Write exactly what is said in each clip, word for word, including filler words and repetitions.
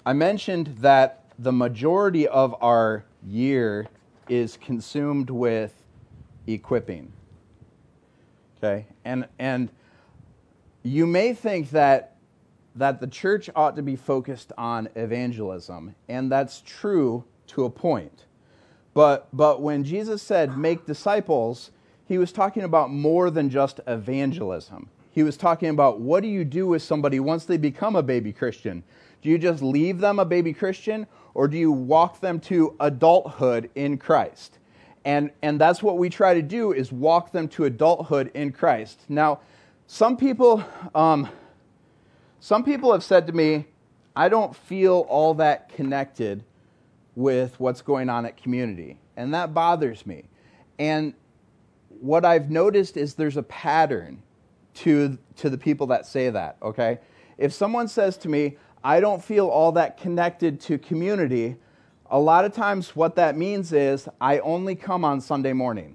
I mentioned that the majority of our year is consumed with equipping. Okay? And and you may think that that the church ought to be focused on evangelism, and that's true to a point. But but when Jesus said make disciples, he was talking about more than just evangelism. He was talking about, what do you do with somebody once they become a baby Christian? Do you just leave them a baby Christian, or do you walk them to adulthood in Christ? And and that's what we try to do, is walk them to adulthood in Christ. Now, some people, um, some people have said to me, I don't feel all that connected with what's going on at Community, and that bothers me. And what I've noticed is there's a pattern to to the people that say that, okay? If someone says to me, I don't feel all that connected to Community, a lot of times what that means is I only come on Sunday morning,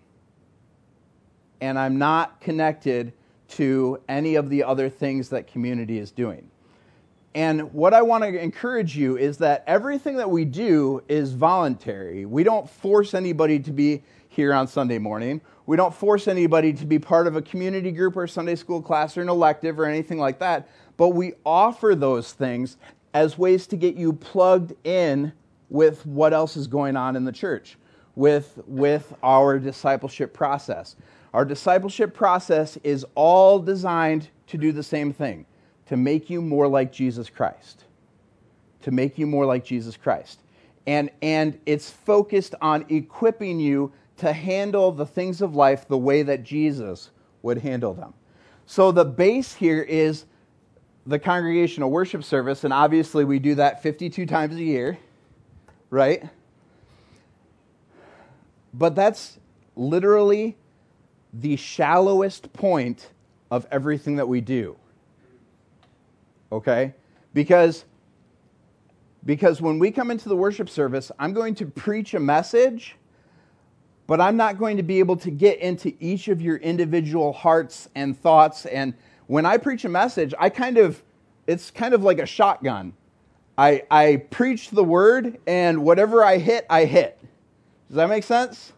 and I'm not connected to any of the other things that Community is doing. And what I want to encourage you is that everything that we do is voluntary. We don't force anybody to be here on Sunday morning. We don't force anybody to be part of a community group or Sunday school class or an elective or anything like that. But we offer those things as ways to get you plugged in with what else is going on in the church, with, with our discipleship process. Our discipleship process is all designed to do the same thing, to make you more like Jesus Christ. To make you more like Jesus Christ. And, and it's focused on equipping you to handle the things of life the way that Jesus would handle them. So the base here is the congregational worship service, and obviously we do that fifty-two times a year, right? But that's literally the shallowest point of everything that we do. Okay? Because, because when we come into the worship service, I'm going to preach a message, but I'm not going to be able to get into each of your individual hearts and thoughts. And when I preach a message, I kind of, it's kind of like a shotgun. I, I preach the word, and whatever I hit, I hit. Does that make sense?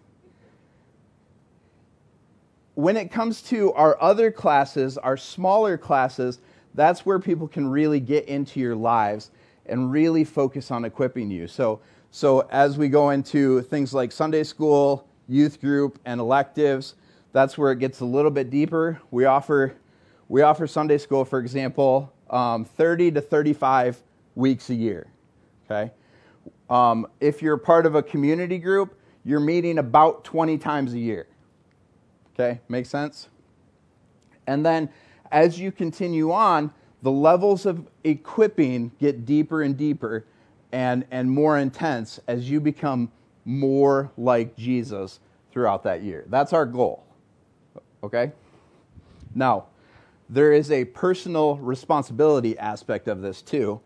When it comes to our other classes, our smaller classes, that's where people can really get into your lives and really focus on equipping you. So, so as we go into things like Sunday school, youth group, and electives, that's where it gets a little bit deeper. We offer we offer Sunday school, for example, um, thirty to thirty-five weeks a year. Okay, um, if you're part of a community group, you're meeting about twenty times a year. Okay, makes sense? And then as you continue on, the levels of equipping get deeper and deeper and, and more intense as you become more like Jesus throughout that year. That's our goal. Okay? Now, there is a personal responsibility aspect of this too,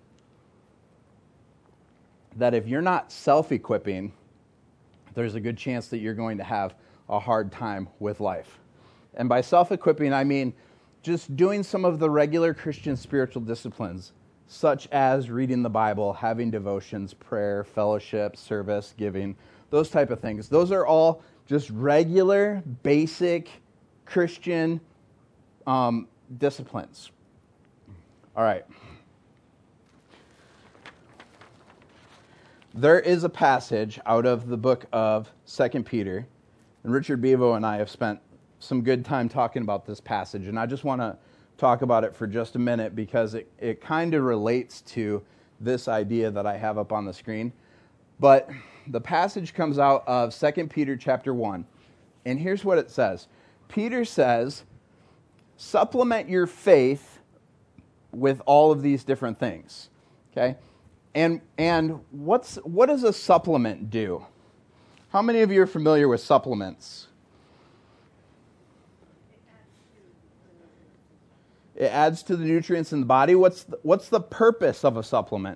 that if you're not self-equipping, there's a good chance that you're going to have a hard time with life. And by self-equipping, I mean just doing some of the regular Christian spiritual disciplines, such as reading the Bible, having devotions, prayer, fellowship, service, giving, those type of things. Those are all just regular, basic Christian um, disciplines. All right. There is a passage out of the book of Second Peter, and Richard Bevo and I have spent some good time talking about this passage, and I just want to talk about it for just a minute because it, it kind of relates to this idea that I have up on the screen. But the passage comes out of Second Peter chapter one, and here's what it says. Peter says, supplement your faith with all of these different things. Okay? And and what's what does a supplement do? How many of you are familiar with supplements? It adds to the nutrients in the body. What's the, what's the purpose of a supplement?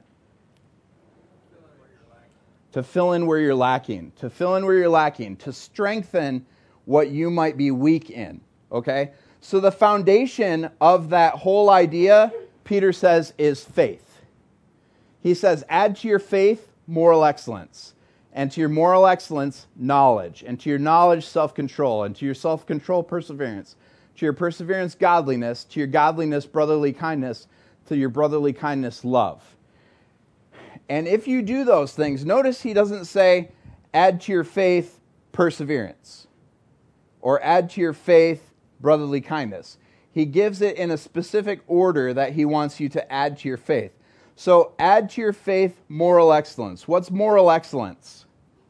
To fill in where you're lacking. To fill in where you're lacking. To strengthen what you might be weak in. Okay? So the foundation of that whole idea, Peter says, is faith. He says, add to your faith moral excellence, and to your moral excellence, knowledge, and to your knowledge, self-control, and to your self-control, perseverance, to your perseverance, godliness, to your godliness, brotherly kindness, to your brotherly kindness, love. And if you do those things, notice he doesn't say, add to your faith, perseverance, or add to your faith, brotherly kindness. He gives it in a specific order that he wants you to add to your faith. So add to your faith moral excellence. What's moral excellence?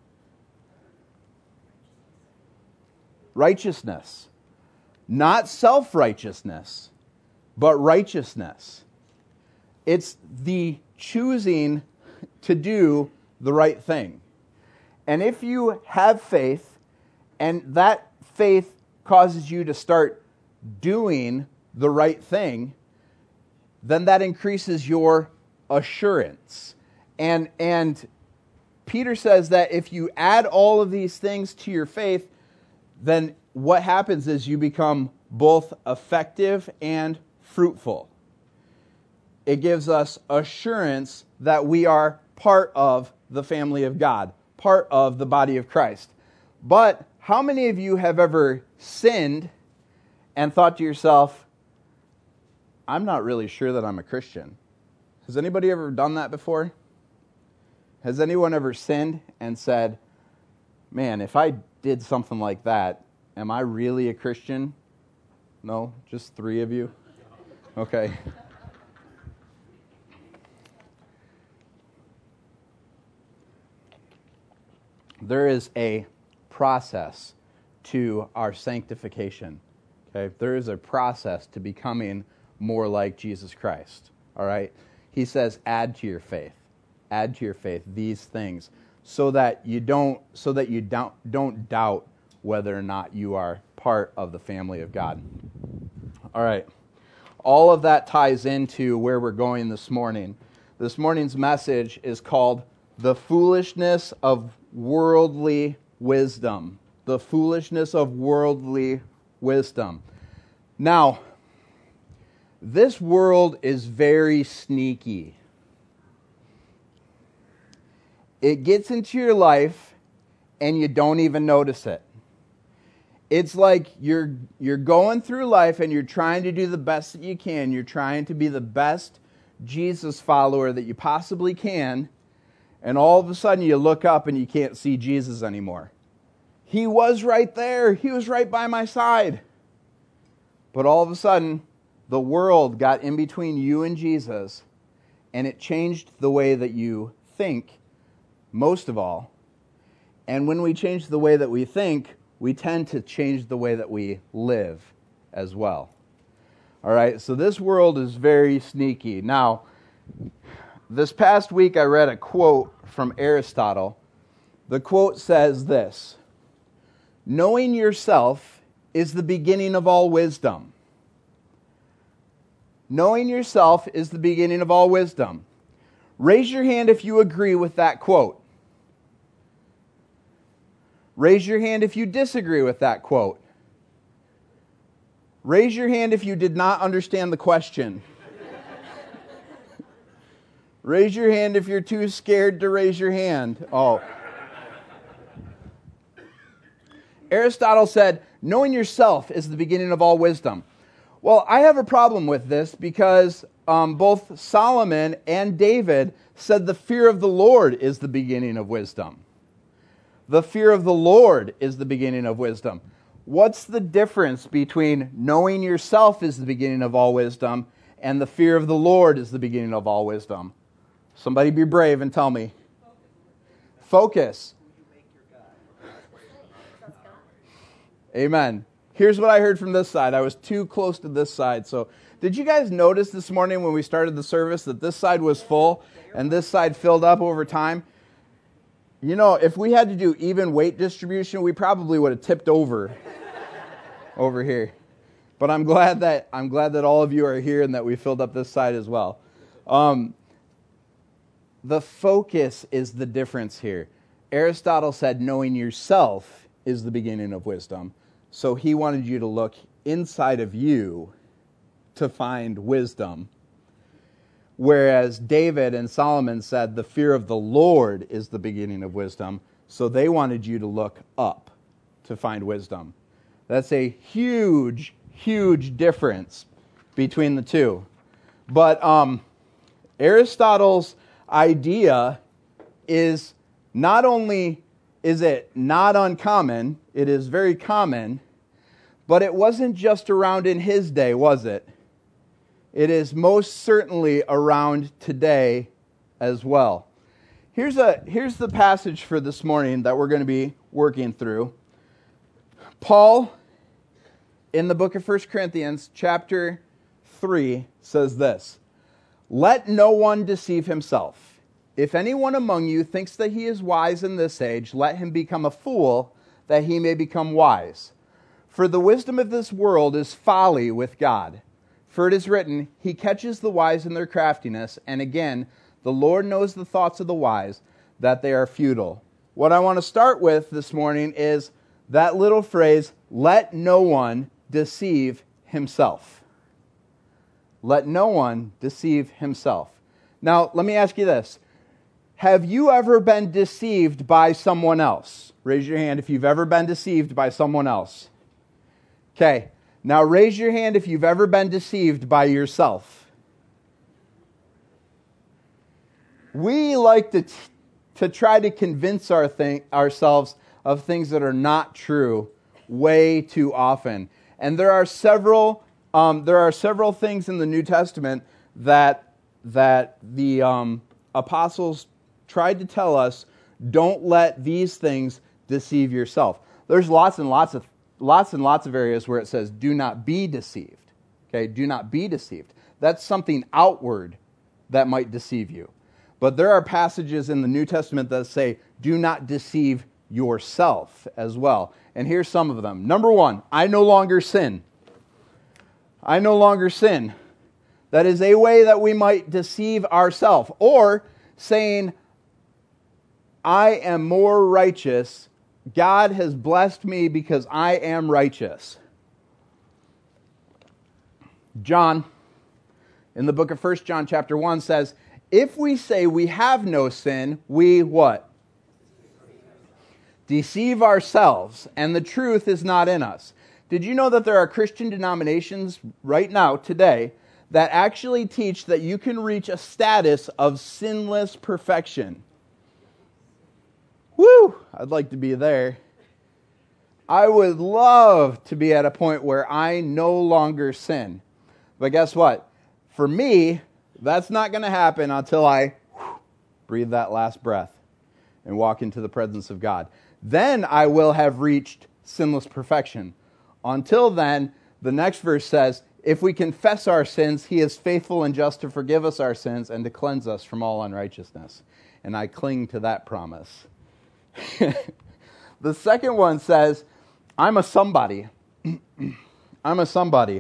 Righteousness. Not self-righteousness, but righteousness. It's the choosing to do the right thing. And if you have faith, and that faith causes you to start doing the right thing, then that increases your assurance. And and Peter says that if you add all of these things to your faith, then what happens is you become both effective and fruitful. It gives us assurance that we are part of the family of God, part of the body of Christ. But how many of you have ever sinned and thought to yourself, I'm not really sure that I'm a Christian? Has anybody ever done that before? Has anyone ever sinned and said, man, if I did something like that, am I really a Christian? No? Just three of you? Okay. There is a process to our sanctification. Okay? There is a process to becoming more like Jesus Christ. All right? He says, add to your faith. Add to your faith these things so that you don't so that you don't don't doubt whether or not you are part of the family of God. All right. All of that ties into where we're going this morning. This morning's message is called The Foolishness of Worldly Wisdom. The Foolishness of Worldly Wisdom. Now, this world is very sneaky. It gets into your life and you don't even notice it. It's like you're you're going through life and you're trying to do the best that you can. You're trying to be the best Jesus follower that you possibly can. And all of a sudden you look up and you can't see Jesus anymore. He was right there. He was right by my side. But all of a sudden, the world got in between you and Jesus, and it changed the way that you think, most of all. And when we change the way that we think, we tend to change the way that we live as well. All right, so this world is very sneaky. Now, this past week I read a quote from Aristotle. The quote says this: knowing yourself is the beginning of all wisdom. Knowing yourself is the beginning of all wisdom. Raise your hand if you agree with that quote. Raise your hand if you disagree with that quote. Raise your hand if you did not understand the question. Raise your hand if you're too scared to raise your hand. Oh. Aristotle said, knowing yourself is the beginning of all wisdom. Well, I have a problem with this because um, both Solomon and David said the fear of the Lord is the beginning of wisdom. The fear of the Lord is the beginning of wisdom. What's the difference between knowing yourself is the beginning of all wisdom and the fear of the Lord is the beginning of all wisdom? Somebody be brave and tell me. Focus. Amen. Here's what I heard from this side. I was too close to this side. So did you guys notice this morning when we started the service that this side was full and this side filled up over time? You know, if we had to do even weight distribution, we probably would have tipped over over here. But I'm glad that I'm glad that all of you are here and that we filled up this side as well. Um, the focus is the difference here. Aristotle said knowing yourself is the beginning of wisdom. So he wanted you to look inside of you to find wisdom. whereas David and Solomon said the fear of the Lord is the beginning of wisdom, so they wanted you to look up to find wisdom. That's a huge, huge difference between the two. But um, Aristotle's idea is not only is it not uncommon, it is very common, but it wasn't just around in his day, was it? It is most certainly around today as well. Here's a here's the passage for this morning that we're going to be working through. Paul, in the book of First Corinthians, chapter three, says this: "Let no one deceive himself. If anyone among you thinks that he is wise in this age, let him become a fool, that he may become wise. For the wisdom of this world is folly with God. For it is written, He catches the wise in their craftiness, and again, the Lord knows the thoughts of the wise, that they are futile." What I want to start with this morning is that little phrase, "Let no one deceive himself." Let no one deceive himself. Now, let me ask you this. Have you ever been deceived by someone else? Raise your hand if you've ever been deceived by someone else. Okay, now raise your hand if you've ever been deceived by yourself. We like to, t- to try to convince our thing, ourselves of things that are not true way too often. And there are several um, there are several things in the New Testament that that the um, apostles tried to tell us, don't let these things deceive yourself. There's lots and lots of lots and lots of areas where it says, do not be deceived. Okay, do not be deceived. That's something outward that might deceive you. But there are passages in the New Testament that say, do not deceive yourself as well. And here's some of them. Number one, I no longer sin. I no longer sin. That is a way that we might deceive ourselves. Or saying, I am more righteous. God has blessed me because I am righteous. John, in the book of First John chapter one, says, if we say we have no sin, we what? Deceive ourselves, and the truth is not in us. Did you know that there are Christian denominations right now, today, that actually teach that you can reach a status of sinless perfection? Woo! I'd like to be there. I would love to be at a point where I no longer sin. But guess what? For me, that's not going to happen until I whew, breathe that last breath and walk into the presence of God. Then I will have reached sinless perfection. Until then, the next verse says, if we confess our sins, He is faithful and just to forgive us our sins and to cleanse us from all unrighteousness. And I cling to that promise. The second one says, I'm a somebody. I'm a somebody.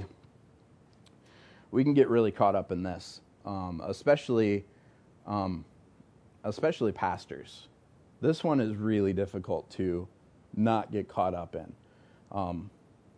We can get really caught up in this, um, especially, um, especially pastors. This one is really difficult to not get caught up in. Um,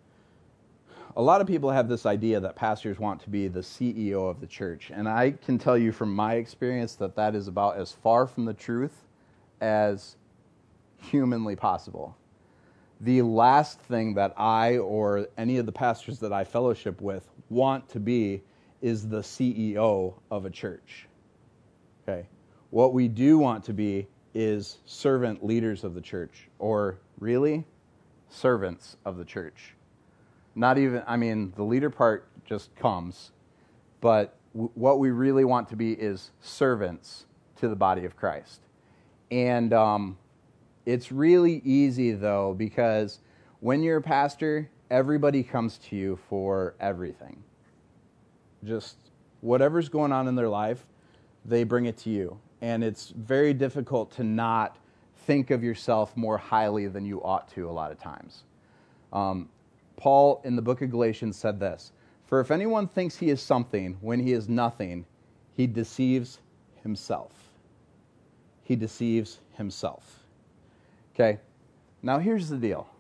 a lot of people have this idea that pastors want to be the C E O of the church, and I can tell you from my experience that that is about as far from the truth as humanly possible. The last thing that I or any of the pastors that I fellowship with want to be is the C E O of a church. Okay. What we do want to be is servant leaders of the church, or really, servants of the church. Not even, I mean, the leader part just comes, but w- what we really want to be is servants to the body of Christ. And um, it's really easy, though, because when you're a pastor, everybody comes to you for everything. Just whatever's going on in their life, they bring it to you. And it's very difficult to not think of yourself more highly than you ought to a lot of times. Um, Paul, in the book of Galatians, said this, for if anyone thinks he is something when he is nothing, he deceives himself. He deceives himself. Okay, now here's the deal.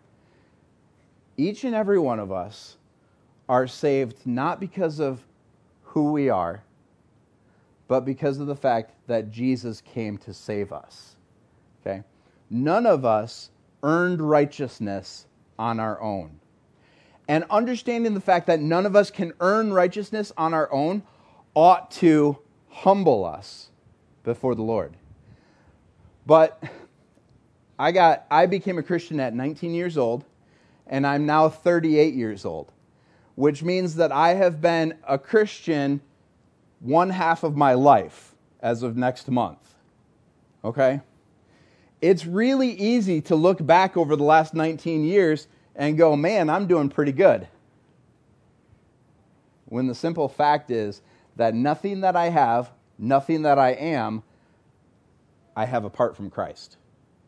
Each and every one of us are saved not because of who we are, but because of the fact that Jesus came to save us. Okay? None of us earned righteousness on our own. And understanding the fact that none of us can earn righteousness on our own ought to humble us before the Lord. But I got I became a Christian at nineteen years old, and I'm now thirty-eight years old, which means that I have been a Christian one half of my life as of next month. Okay? It's really easy to look back over the last nineteen years and go, man, I'm doing pretty good. When the simple fact is that nothing that I have, nothing that I am, I have apart from Christ.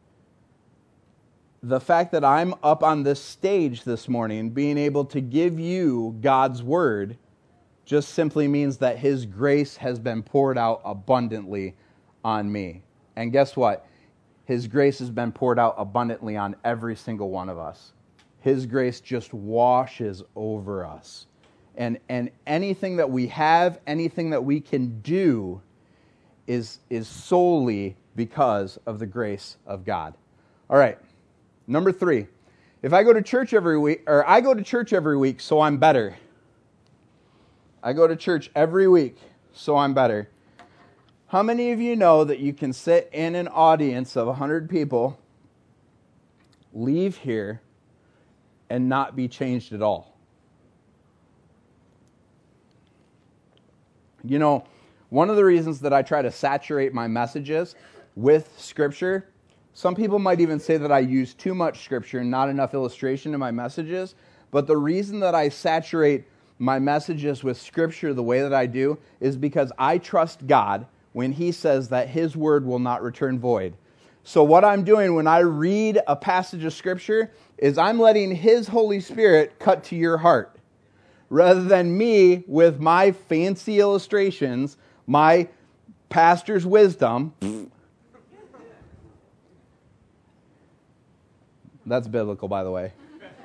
The fact that I'm up on this stage this morning, being able to give you God's word, just simply means that His grace has been poured out abundantly on me. And guess what? His grace has been poured out abundantly on every single one of us. His grace just washes over us. And and anything that we have, anything that we can do is, is solely because of the grace of God. All right. Number three. If I go to church every week, or I go to church every week, so I'm better. I go to church every week, so I'm better. How many of you know that you can sit in an audience of one hundred people, leave here, and not be changed at all? You know, one of the reasons that I try to saturate my messages with Scripture, some people might even say that I use too much Scripture and not enough illustration in my messages, but the reason that I saturate my messages with Scripture the way that I do is because I trust God when He says that His word will not return void. So what I'm doing when I read a passage of Scripture is I'm letting His Holy Spirit cut to your heart, rather than me with my fancy illustrations, my pastor's wisdom. That's biblical, by the way.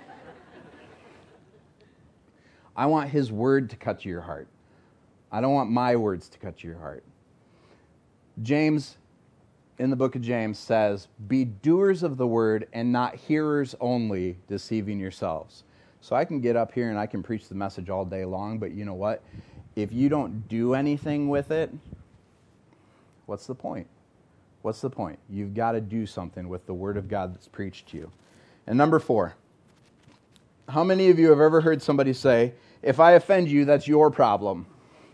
I want His word to cut to your heart. I don't want my words to cut to your heart. James, in the book of James, says, "Be doers of the word and not hearers only, deceiving yourselves." So I can get up here and I can preach the message all day long, but you know what? If you don't do anything with it, what's the point? What's the point? You've got to do something with the word of God that's preached to you. And number four, how many of you have ever heard somebody say, "If I offend you, that's your problem"?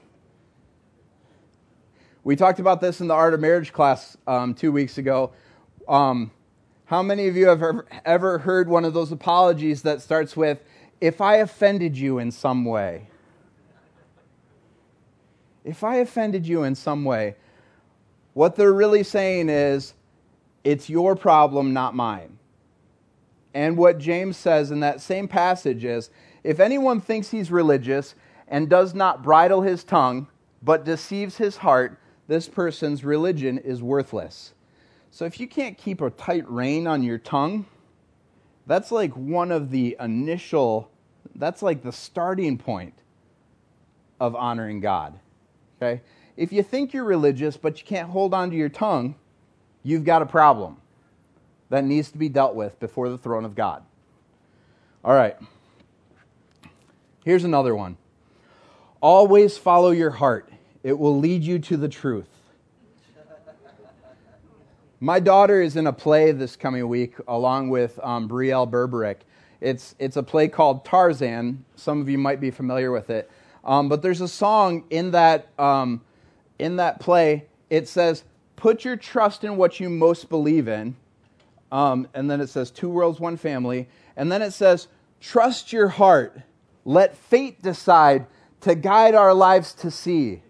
We talked about this in the Art of Marriage class um, two weeks ago. Um, how many of you have ever, ever heard one of those apologies that starts with, "If I offended you in some way"? If I offended you in some way, what they're really saying is, it's your problem, not mine. And what James says in that same passage is, if anyone thinks he's religious and does not bridle his tongue, but deceives his heart, this person's religion is worthless. So if you can't keep a tight rein on your tongue, that's like one of the initial, that's like the starting point of honoring God. Okay? If you think you're religious, but you can't hold on to your tongue, you've got a problem that needs to be dealt with before the throne of God. All right. Here's another one. Always follow your heart. It will lead you to the truth. My daughter is in a play this coming week along with um, Brielle Berberick. It's it's a play called Tarzan. Some of you might be familiar with it. Um, but there's a song in that um, in that play. It says, "Put your trust in what you most believe in." Um, and then it says, "Two worlds, one family." And then it says, "Trust your heart. Let fate decide to guide our lives to see."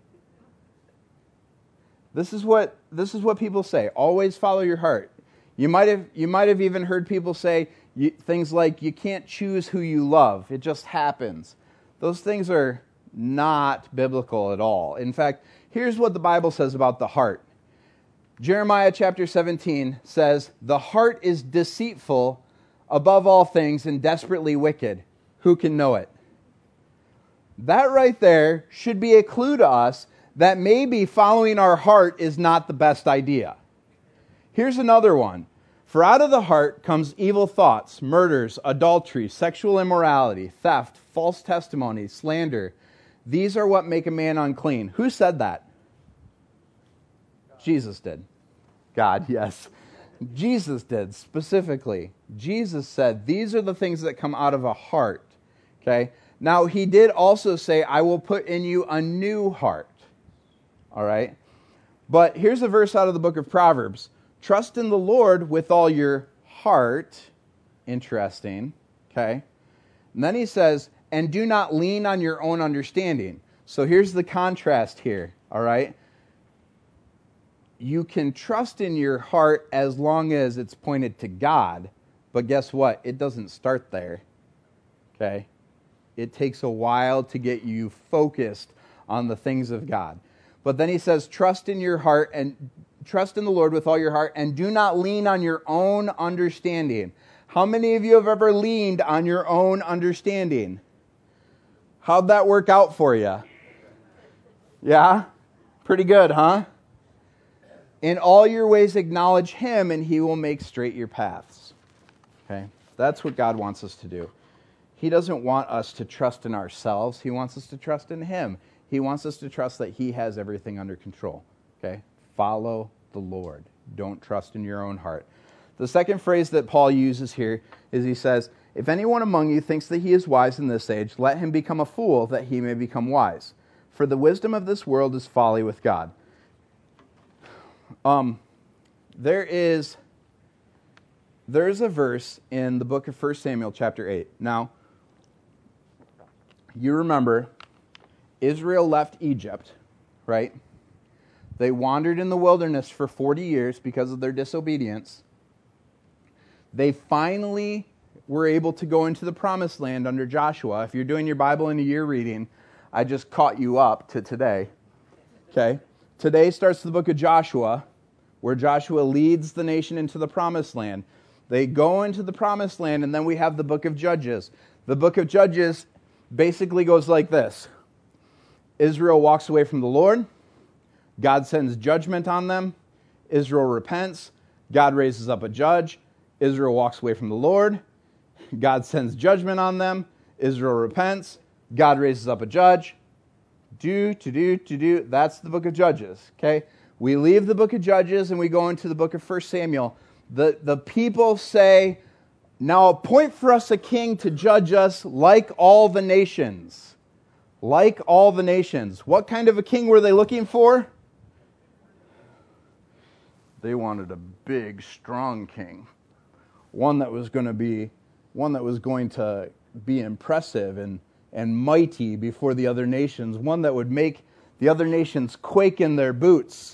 This is what this is what people say. Always follow your heart. You might have you might have even heard people say you, things like, "You can't choose who you love. It just happens." Those things are not biblical at all. In fact, here's what the Bible says about the heart. Jeremiah chapter seventeen says, "The heart is deceitful above all things and desperately wicked. Who can know it?" That right there should be a clue to us that maybe following our heart is not the best idea. Here's another one. For out of the heart comes evil thoughts, murders, adultery, sexual immorality, theft, false testimony, slander. These are what make a man unclean. Who said that? God. Jesus did. God, yes. Jesus did, specifically. Jesus said, these are the things that come out of a heart. Okay? Now, he did also say, I will put in you a new heart. All right? But here's a verse out of the book of Proverbs. Trust in the Lord with all your heart. Interesting. Okay? And then he says, and do not lean on your own understanding. So here's the contrast here. All right? You can trust in your heart as long as it's pointed to God. But guess what? It doesn't start there. Okay? It takes a while to get you focused on the things of God. But then he says, trust in your heart and trust in the Lord with all your heart and do not lean on your own understanding. How many of you have ever leaned on your own understanding? How'd that work out for you? Yeah? Pretty good, huh? In all your ways acknowledge him and he will make straight your paths. Okay? That's what God wants us to do. He doesn't want us to trust in ourselves. He wants us to trust in him. He wants us to trust that he has everything under control. Okay? Follow the Lord. Don't trust in your own heart. The second phrase that Paul uses here is he says, if anyone among you thinks that he is wise in this age, let him become a fool that he may become wise. For the wisdom of this world is folly with God. Um, there is there is a verse in the book of First Samuel chapter eight. Now, you remember Israel left Egypt, right? They wandered in the wilderness for forty years because of their disobedience. They finally were able to go into the promised land under Joshua. If you're doing your Bible in a year reading, I just caught you up to today. Okay? Today starts the book of Joshua, where Joshua leads the nation into the promised land. They go into the promised land, and then we have the book of Judges. The book of Judges basically goes like this. Israel walks away from the Lord. God sends judgment on them. Israel repents. God raises up a judge. Israel walks away from the Lord. God sends judgment on them. Israel repents. God raises up a judge. Do, to do, to do. That's the book of Judges. Okay? We leave the book of Judges and we go into the book of First Samuel. The, the people say, now appoint for us a king to judge us like all the nations. Like all the nations. What kind of a king were they looking for? They wanted a big, strong king. One that was going to be, one that was going to be impressive and, and mighty before the other nations. One that would make the other nations quake in their boots.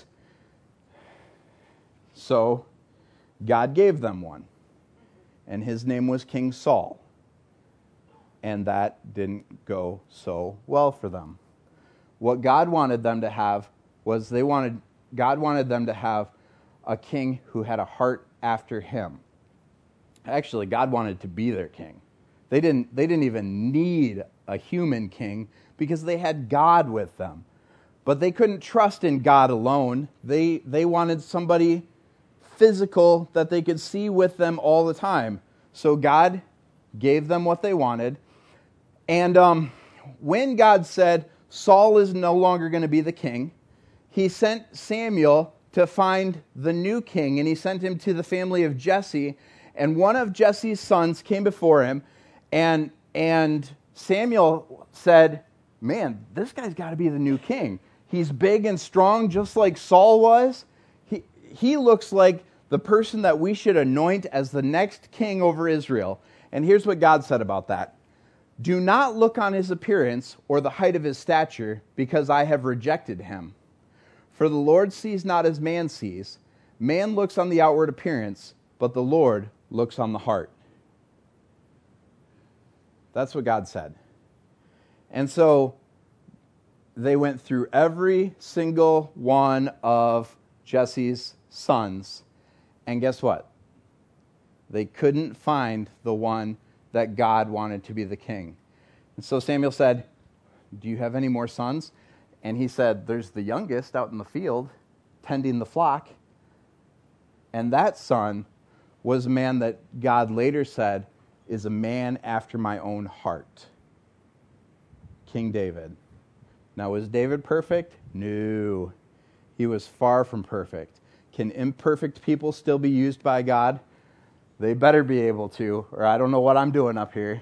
So, God gave them one. And his name was King Saul. And that didn't go so well for them. What God wanted them to have was they wanted, God wanted them to have a king who had a heart after him. Actually, God wanted to be their king. They didn't, they didn't even need a human king because they had God with them. But they couldn't trust in God alone. They, they wanted somebody physical that they could see with them all the time. So God gave them what they wanted. And um, when God said Saul is no longer going to be the king, he sent Samuel to find the new king, and he sent him to the family of Jesse. And one of Jesse's sons came before him, and and Samuel said, man, this guy's got to be the new king. He's big and strong, just like Saul was. He he looks like the person that we should anoint as the next king over Israel. And here's what God said about that. Do not look on his appearance or the height of his stature, because I have rejected him. For the Lord sees not as man sees. Man looks on the outward appearance, but the Lord looks on the heart. That's what God said. And so they went through every single one of Jesse's sons. And guess what? They couldn't find the one that God wanted to be the king. And so Samuel said, do you have any more sons? And he said, there's the youngest out in the field tending the flock. And that son was a man that God later said is a man after my own heart. King David. Now, was David perfect? No. He was far from perfect. Can imperfect people still be used by God? They better be able to, or I don't know what I'm doing up here.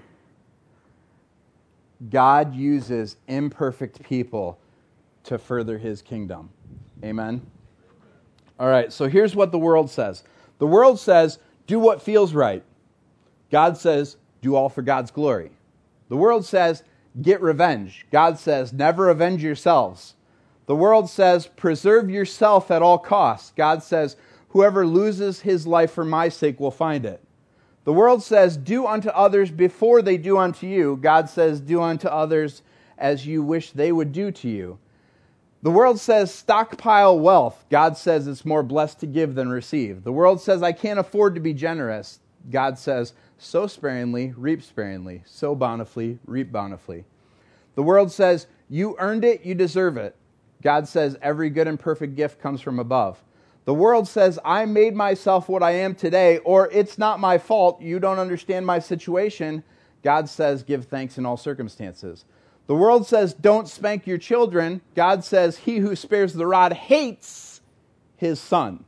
God uses imperfect people to further his kingdom. Amen? All right, so here's what the world says. The world says, do what feels right. God says, do all for God's glory. The world says, get revenge. God says, never avenge yourselves. The world says, preserve yourself at all costs. God says, whoever loses his life for my sake will find it. The world says, do unto others before they do unto you. God says, do unto others as you wish they would do to you. The world says, stockpile wealth. God says, it's more blessed to give than receive. The world says, I can't afford to be generous. God says, sow sparingly, reap sparingly. Sow bountifully, reap bountifully. The world says, you earned it, you deserve it. God says, every good and perfect gift comes from above. The world says, I made myself what I am today, or it's not my fault, you don't understand my situation. God says, give thanks in all circumstances. The world says, don't spank your children. God says, he who spares the rod hates his son.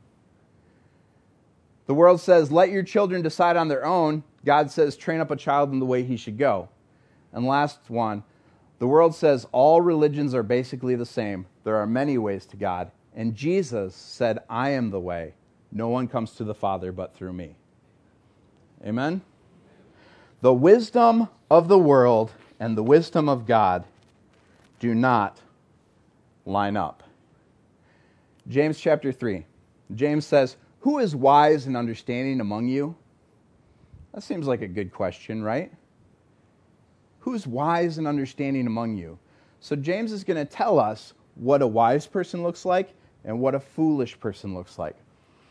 The world says, let your children decide on their own. God says, train up a child in the way he should go. And last one, the world says all religions are basically the same. There are many ways to God. And Jesus said, I am the way. No one comes to the Father but through me. Amen? The wisdom of the world and the wisdom of God do not line up. James chapter three. James says, who is wise and understanding among you? That seems like a good question, right? Who's wise and understanding among you? So James is going to tell us what a wise person looks like and what a foolish person looks like.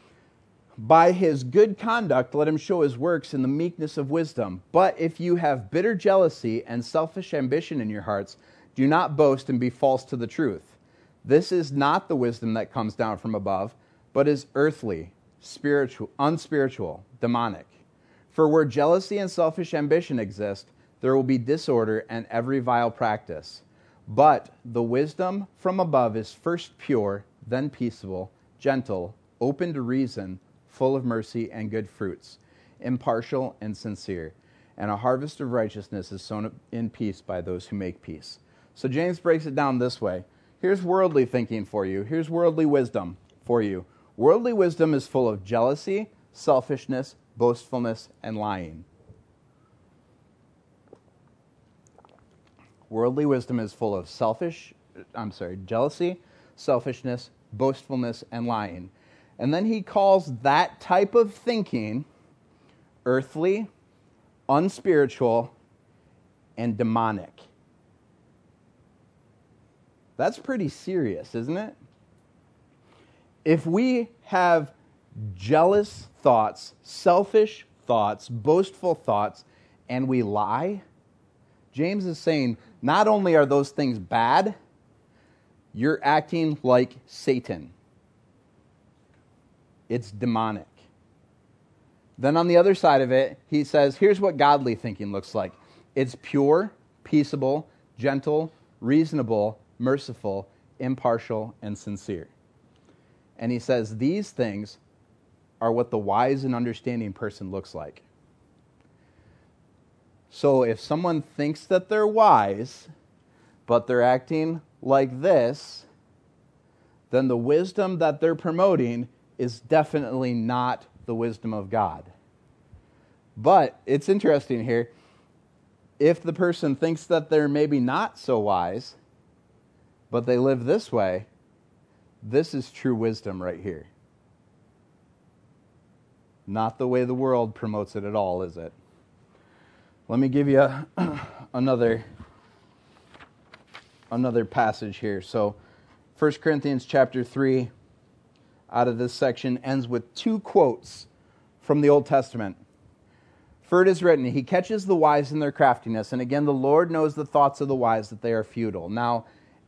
By his good conduct, let him show his works in the meekness of wisdom. But if you have bitter jealousy and selfish ambition in your hearts, do not boast and be false to the truth. This is not the wisdom that comes down from above, but is earthly, spiritual, unspiritual, demonic. For where jealousy and selfish ambition exist, there will be disorder and every vile practice. But the wisdom from above is first pure, then peaceable, gentle, open to reason, full of mercy and good fruits, impartial and sincere. And a harvest of righteousness is sown in peace by those who make peace. So James breaks it down this way. Here's worldly thinking for you. Here's worldly wisdom for you. Worldly wisdom is full of jealousy, selfishness, boastfulness, and lying. Worldly wisdom is full of selfish, I'm sorry, jealousy, selfishness, boastfulness, and lying. And then he calls that type of thinking earthly, unspiritual, and demonic. That's pretty serious, isn't it? If we have jealous thoughts, selfish thoughts, boastful thoughts, and we lie, James is saying not only are those things bad, you're acting like Satan. It's demonic. Then on the other side of it, he says, here's what godly thinking looks like. It's pure, peaceable, gentle, reasonable, merciful, impartial, and sincere. And he says these things are what the wise and understanding person looks like. So if someone thinks that they're wise, but they're acting like this, then the wisdom that they're promoting is definitely not the wisdom of God. But it's interesting here. If the person thinks that they're maybe not so wise, but they live this way, this is true wisdom right here. Not the way the world promotes it at all, is it? Let me give you a, another, another passage here. So, First Corinthians chapter three, out of this section, ends with two quotes from the Old Testament. For it is written, he catches the wise in their craftiness, and again the Lord knows the thoughts of the wise, that they are futile. Now,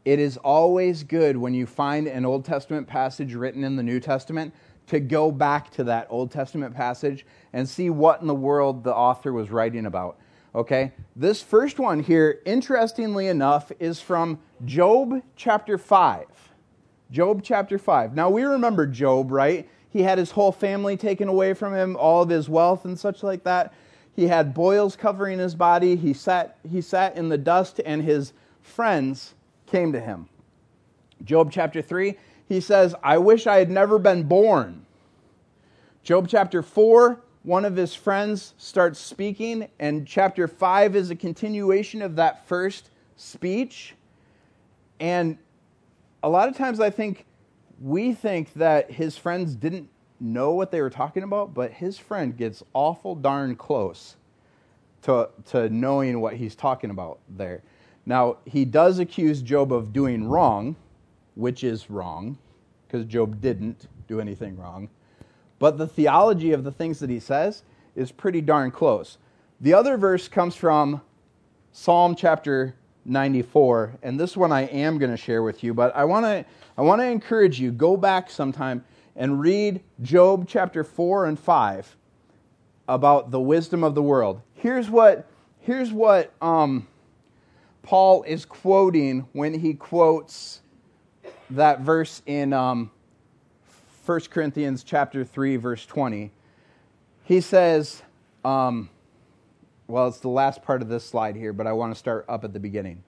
it is always good when you find an Old Testament passage written in the New Testament to go back to that Old Testament passage and see what in the world the author was writing about. Okay? This first one here, interestingly enough, is from Job chapter five. Job chapter five. Now, we remember Job, right? He had his whole family taken away from him, all of his wealth and such like that. He had boils covering his body. He sat, he sat in the dust, and his friends came to him. Job chapter three, he says, I wish I had never been born. Job chapter four, one of his friends starts speaking, and chapter five is a continuation of that first speech. And a lot of times I think we think that his friends didn't know what they were talking about, but his friend gets awful darn close to, to knowing what he's talking about there. Now, he does accuse Job of doing wrong, which is wrong, because Job didn't do anything wrong. But the theology of the things that he says is pretty darn close. The other verse comes from Psalm chapter ninety-four, and this one I am going to share with you, but I want to I want to encourage you, go back sometime and read Job chapter four and five about the wisdom of the world. Here's what here's what um, Paul is quoting when he quotes that verse in um, First Corinthians chapter three, verse twenty. He says, um, well, it's the last part of this slide here, but I want to start up at the beginning.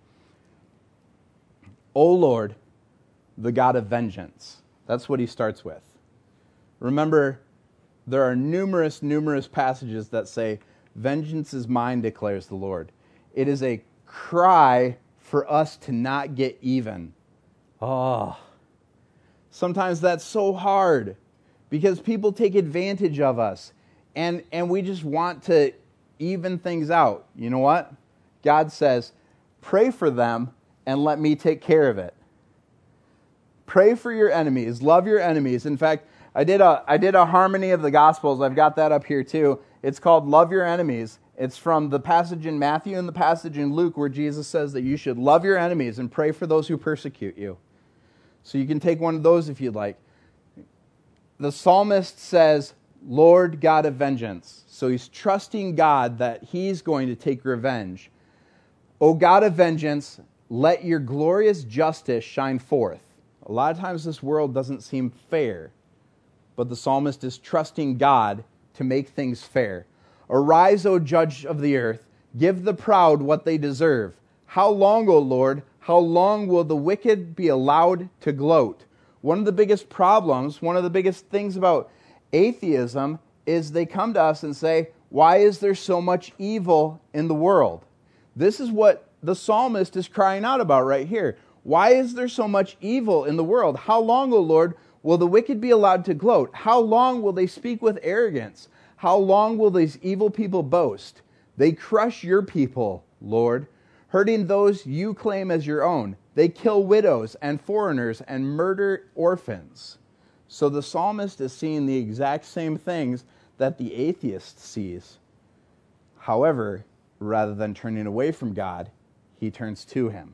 O Lord, the God of vengeance. That's what he starts with. Remember, there are numerous, numerous passages that say, vengeance is mine, declares the Lord. It is a cry for us to not get even. Oh, sometimes that's so hard because people take advantage of us, and, and we just want to even things out. You know what? God says, pray for them and let me take care of it. Pray for your enemies. Love your enemies. In fact, I did a I did a harmony of the Gospels. I've got that up here too. It's called Love Your Enemies. It's from the passage in Matthew and the passage in Luke where Jesus says that you should love your enemies and pray for those who persecute you. So you can take one of those if you'd like. The psalmist says, Lord God of vengeance. So he's trusting God that he's going to take revenge. O God of vengeance, let your glorious justice shine forth. A lot of times this world doesn't seem fair, but the psalmist is trusting God to make things fair. Arise, O judge of the earth, give the proud what they deserve. How long, O Lord, how long will the wicked be allowed to gloat? One of the biggest problems, one of the biggest things about atheism is they come to us and say, why is there so much evil in the world? This is what the psalmist is crying out about right here. Why is there so much evil in the world? How long, O Lord, will the wicked be allowed to gloat? How long will they speak with arrogance? How long will these evil people boast? They crush your people, Lord, hurting those you claim as your own. They kill widows and foreigners and murder orphans. So the psalmist is seeing the exact same things that the atheist sees. However, rather than turning away from God, he turns to him.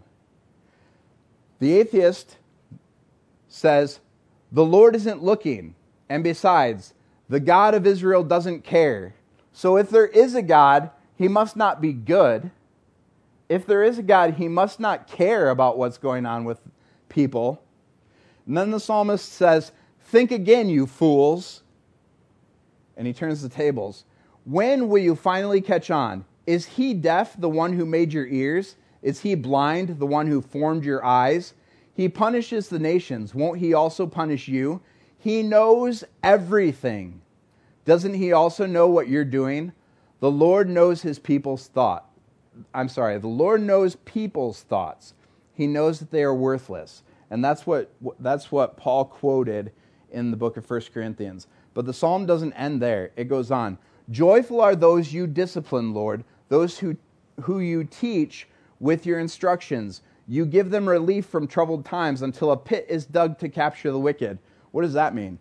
The atheist says, the Lord isn't looking, and besides, the God of Israel doesn't care. So if there is a God, he must not be good. If there is a God, he must not care about what's going on with people. And then the psalmist says, think again, you fools. And he turns the tables. When will you finally catch on? Is he deaf, the one who made your ears? Is he blind, the one who formed your eyes? He punishes the nations. Won't he also punish you? He knows everything. Doesn't he also know what you're doing? The Lord knows his people's thought. I'm sorry, the Lord knows people's thoughts. He knows that they are worthless. And that's what that's what Paul quoted in the book of First Corinthians. But the psalm doesn't end there. It goes on. Joyful are those you discipline, Lord, those who, who you teach with your instructions. You give them relief from troubled times until a pit is dug to capture the wicked. What does that mean?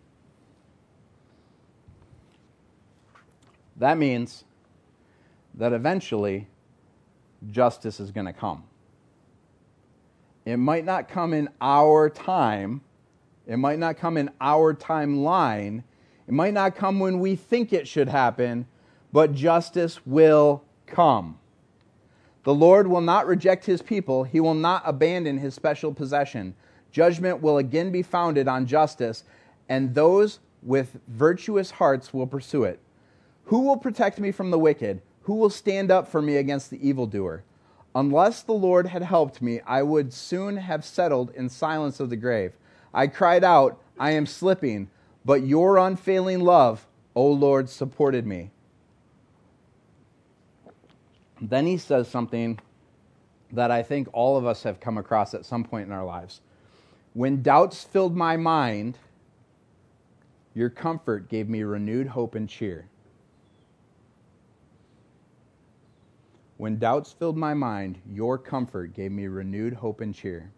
That means that eventually justice is going to come. It might not come in our time. It might not come in our timeline. It might not come when we think it should happen, but justice will come. The Lord will not reject his people. He will not abandon his special possession. Judgment will again be founded on justice, and those with virtuous hearts will pursue it. Who will protect me from the wicked? Who will stand up for me against the evildoer? Unless the Lord had helped me, I would soon have settled in silence of the grave. I cried out, I am slipping, but your unfailing love, O Lord, supported me. Then he says something that I think all of us have come across at some point in our lives. When doubts filled my mind, your comfort gave me renewed hope and cheer. When doubts filled my mind, your comfort gave me renewed hope and cheer.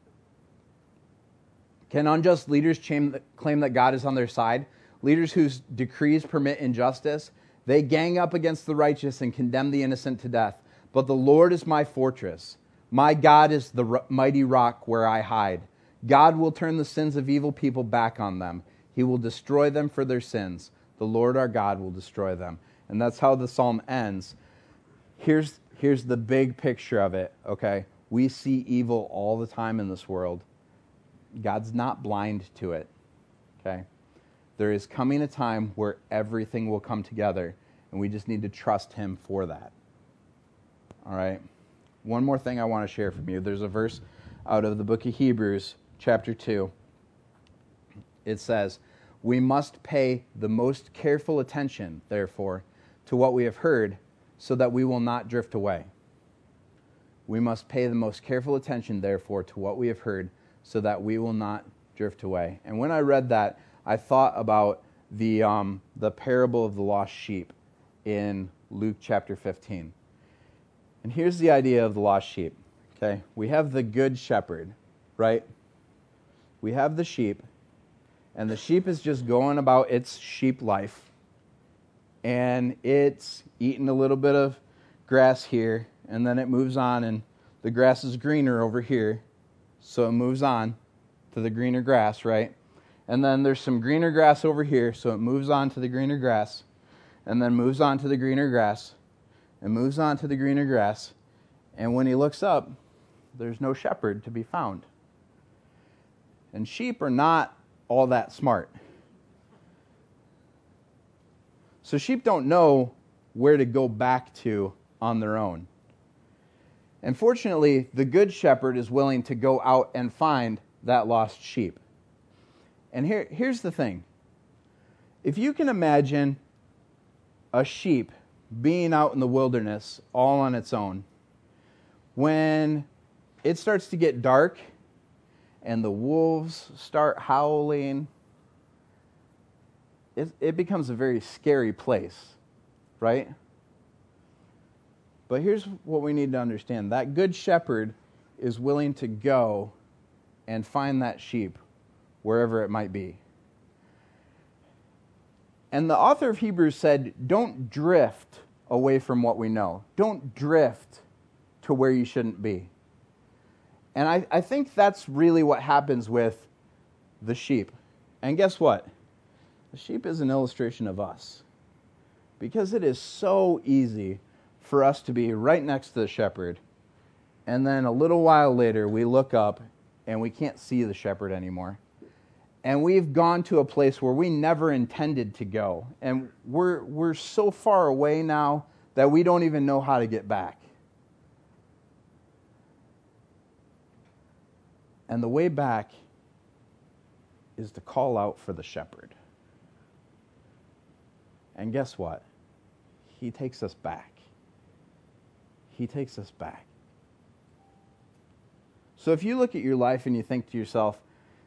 Can unjust leaders claim that God is on their side? Leaders whose decrees permit injustice? They gang up against the righteous and condemn the innocent to death. But the Lord is my fortress. My God is the mighty rock where I hide. God will turn the sins of evil people back on them. He will destroy them for their sins. The Lord our God will destroy them. And that's how the psalm ends. Here's, here's the big picture of it, okay? We see evil all the time in this world. God's not blind to it, okay? There is coming a time where everything will come together, and we just need to trust him for that. All right? One more thing I want to share from you. There's a verse out of the book of Hebrews, chapter two. It says, we must pay the most careful attention, therefore, to what we have heard, so that we will not drift away. We must pay the most careful attention, therefore, to what we have heard, so that we will not drift away. And when I read that, I thought about the um, the parable of the lost sheep in Luke chapter fifteen. And here's the idea of the lost sheep. Okay, we have the good shepherd, right? We have the sheep, and the sheep is just going about its sheep life, and it's eating a little bit of grass here, and then it moves on, and the grass is greener over here, so it moves on to the greener grass, right? And then there's some greener grass over here, so it moves on to the greener grass, and then moves on to the greener grass, and moves on to the greener grass, and when he looks up, there's no shepherd to be found. And sheep are not all that smart. So sheep don't know where to go back to on their own. And fortunately, the good shepherd is willing to go out and find that lost sheep. And here, here's the thing. If you can imagine a sheep being out in the wilderness all on its own, when it starts to get dark and the wolves start howling, it, it becomes a very scary place, right? But here's what we need to understand. That good shepherd is willing to go and find that sheep wherever it might be. And the author of Hebrews said, don't drift away from what we know. Don't drift to where you shouldn't be. And I, I think that's really what happens with the sheep. And guess what? The sheep is an illustration of us. Because it is so easy for us to be right next to the shepherd, and then a little while later we look up and we can't see the shepherd anymore. And we've gone to a place where we never intended to go. And we're we're so far away now that we don't even know how to get back. And the way back is to call out for the shepherd. And guess what? He takes us back. He takes us back. So if you look at your life and you think to yourself,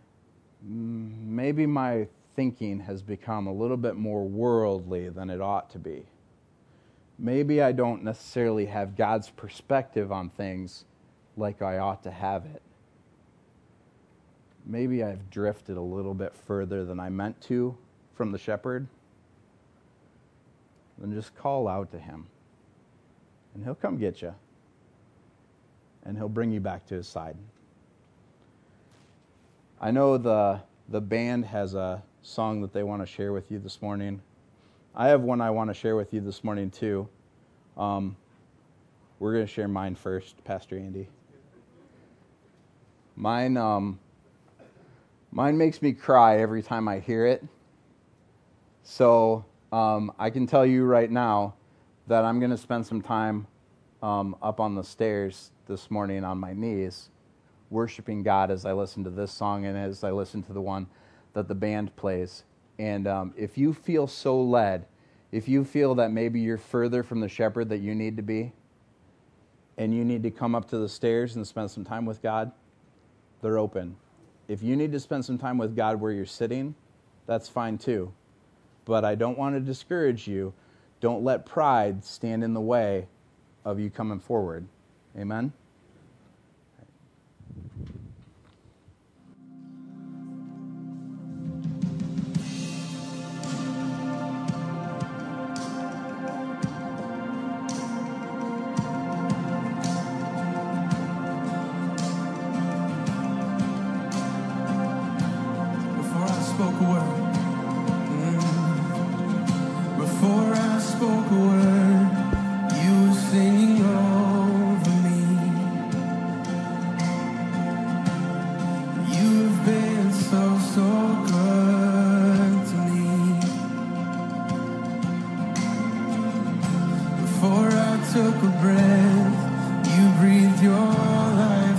maybe my thinking has become a little bit more worldly than it ought to be. Maybe I don't necessarily have God's perspective on things like I ought to have it. Maybe I've drifted a little bit further than I meant to from the shepherd. Then just call out to him. And he'll come get you. And he'll bring you back to his side. I know the the band has a song that they want to share with you this morning. I have one I want to share with you this morning too. Um, we're going to share mine first, Pastor Andy. Mine, um, mine makes me cry every time I hear it. So um, I can tell you right now that I'm going to spend some time um, up on the stairs this morning on my knees, worshiping God as I listen to this song and as I listen to the one that the band plays. And um, if you feel so led, if you feel that maybe you're further from the shepherd that you need to be, and you need to come up to the stairs and spend some time with God, they're open. If you need to spend some time with God where you're sitting, that's fine too. But I don't want to discourage you. Don't let pride stand in the way of you coming forward. Amen? Before I spoke a word, mm, before I spoke a word, you were singing over me. You've been so, so good to me. Before I took a breath, you breathed your life